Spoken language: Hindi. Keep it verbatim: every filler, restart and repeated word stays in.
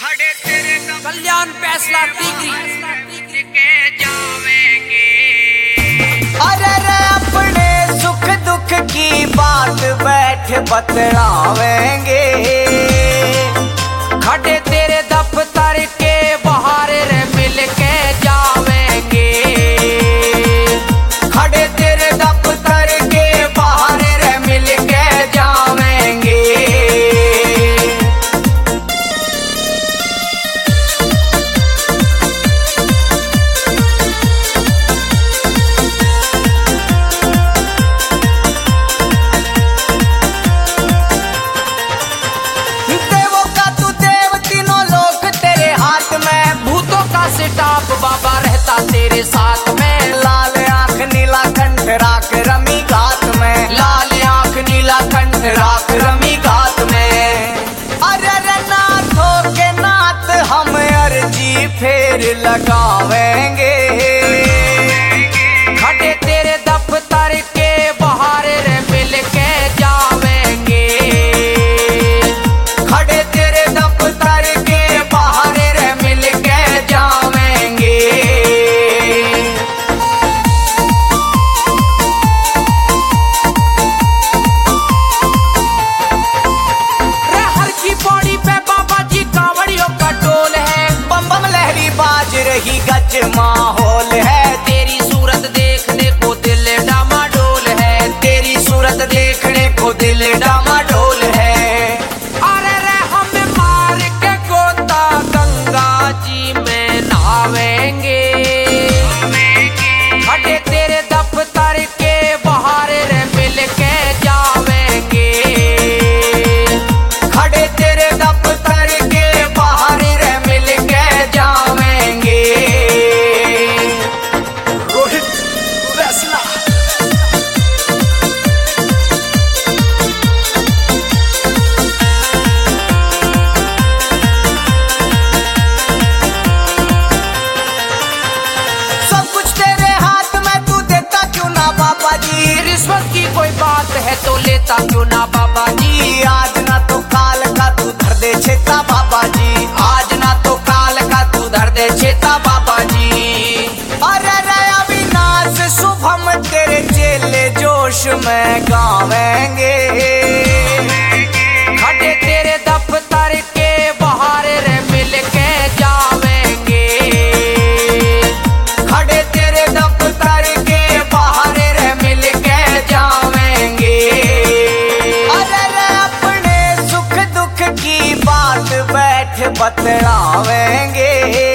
कल्याण फैसला टिकरी के जावेंगे। अरे रे अपने सुख दुख की बात बैठ बतलावेंगे। खड़े तेरे दफ्तर के बाहर रे मिल के जावेंगे। खड़े तेरे दफ्तर के बाहर रे मिल के जावेंगे। स्टाफ बाबा रहता तेरे साथ में। लाल आंख नीला कंठ राख रमी घाट में। लाल आंख नीला कंठ राख रमी घाट में। अरे रे नाथों के नाथ हम अर्जी फेर लगावेंगे। खड़े तेरे दफ्तर के बाहर रे मिल के जावेंगे। खड़े तेरे दफ्तर के बाहर रे मिल के जावेंगे। हर की पौड़ी पे बाबा जी कांवड़ियों का टोल है। बम बम लहरी बाज रही गज माहौल है। तेरी सूरत देखने को दिल डामाडोल है। तेरी सूरत देखने को दिल डामाडोल है। अरे रे हमें मार के गोता गंगा जी में नहावेंगे। खड़े तेरे दफ्तर के बाहर रे मिल के जावेंगे। खड़े तेरे दफ्तर के बाहर रे मिल के जावेंगे। रोहित फैसला। सब कुछ तेरे हाथ में, तू देता क्यों ना बाबा जी। रिश्वत की कोई बात है तो लेता क्यों ना बाबा जी। आज ना तो काल का तू धर दे चेता बाबा जी। आज ना तो काल का तू धर दे चेता बाबा जी। अरे रे अविनाश शुभम तेरे चेले जोश में गावेंगे। खड़े तेरे दफ्तर के बाहर रे मिल के जावेंगे। खड़े तेरे दफ्तर के बाहर रे मिल के जावेंगे। अरे रे अपने सुख दुख की बात बैठ बतलावेंगे।